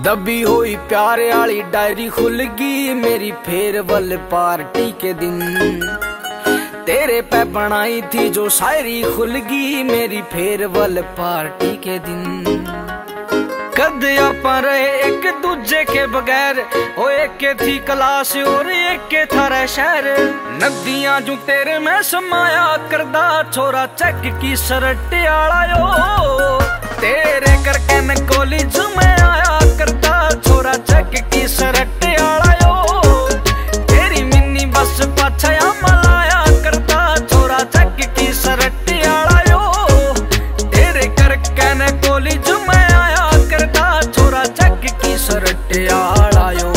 दबी हुई प्यारे आली डायरी खुलगी मेरी फेयरवेल पार्टी के दिन। तेरे पे बनाई थी जो शायरी खुलगी मेरी फेयरवेल पार्टी के दिन। कद आपा रहे एक दूजे के बगैर, ओ एक के थी क्लास और एक के थारा शहर। नदियां जू तेरे में समाया करदा छोरा चक की सरट आला यो। तेरे करके न कॉलेज में आया करदा छोरा चक की सरट आला यो। तेरी मिन्नी बस पाछया मलाया करदा छोरा चक की सरट आला यो। तेरे करके न कॉलेज में आया करदा छोरा चक की सरट आला यो।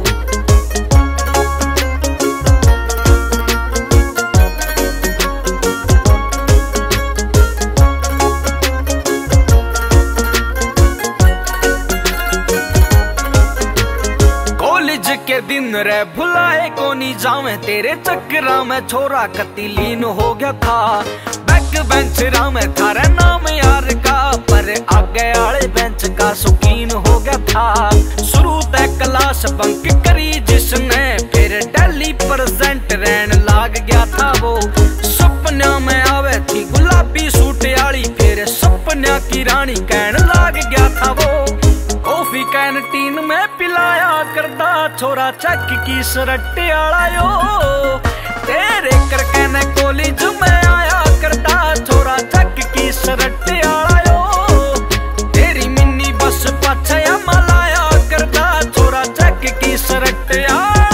के दिन रे भुलाए कोनी जावे तेरे चक्करा में छोरा कतीलीन हो गया था। बैक बेंच में थारा नाम यार का, पर आगे आले बेंच का शौकीन हो गया था। शुरू तक क्लास बंक करी जिसने फिर दिल्ली प्रेजेंट रहन लाग गया था वो। सपना में आवे थी गुलाबी सूट आली फिर सपना की रानी कहन लाग गया था वो। कॉफी कैंटीन में पिलाया करदा छोरा चक की सरट आला यो। तेरे करके न कॉलेज में आया करदा छोरा चक की सरट आला यो। तेरी मिन्नी बस पाछया मलाया करदा छोरा चक की सरट आला यो।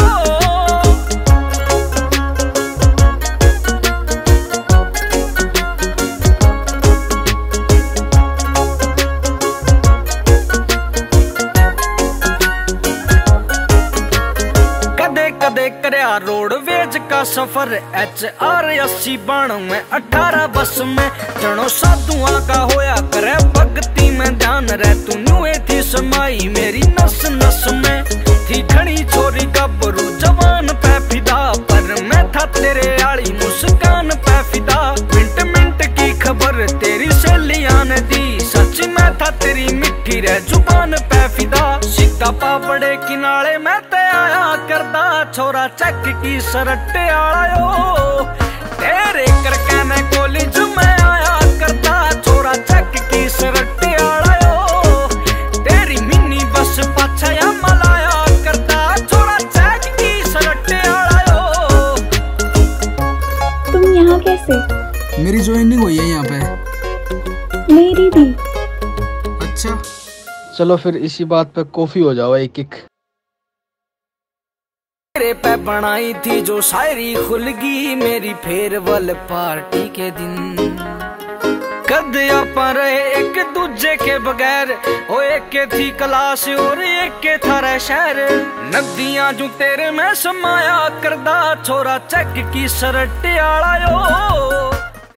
कदे करया रोडवेज का सफर HR80 92 18 बस में। जनो साधुआ का होया करे भक्ति में ध्यान रह तू नुए थी समाई मेरी नस नस में। थी घनी छोरी गबरू जवान पे फिदा, पर मैं था तेरे आली मुस्कान पे फिदा। मिनट मिनट की खबर तेरी सहेलियां ने दी, सच मैं था तेरी मिठी रे जुबान पे फिदा। सीधा पापड़े किनारे मैं ते आया करदा छोरा चक की सरट आला यो। तेरे करके न कॉलेज में आया करदा छोरा चक की सरट आला यो। तेरी मिन्नी बस पाछया मलाया करदा छोरा चक की सरट आला यो। तुम यहाँ कैसे? मेरी ज्वाइनिंग हुई है यहाँ पे। मेरी भी। अच्छा चलो फिर इसी बात पे कॉफी हो जाओ एक एक। तेरे पे बनाई थी जो शायरी खुलगी मेरी फेयरवेल पार्टी के दिन। कद आपा रहे एक दूजे के बगैर, ओ एक के थी क्लास और एक के थारा शहर। नदियां जू तेरे में समाया करदा छोरा चक की सरट आला यो।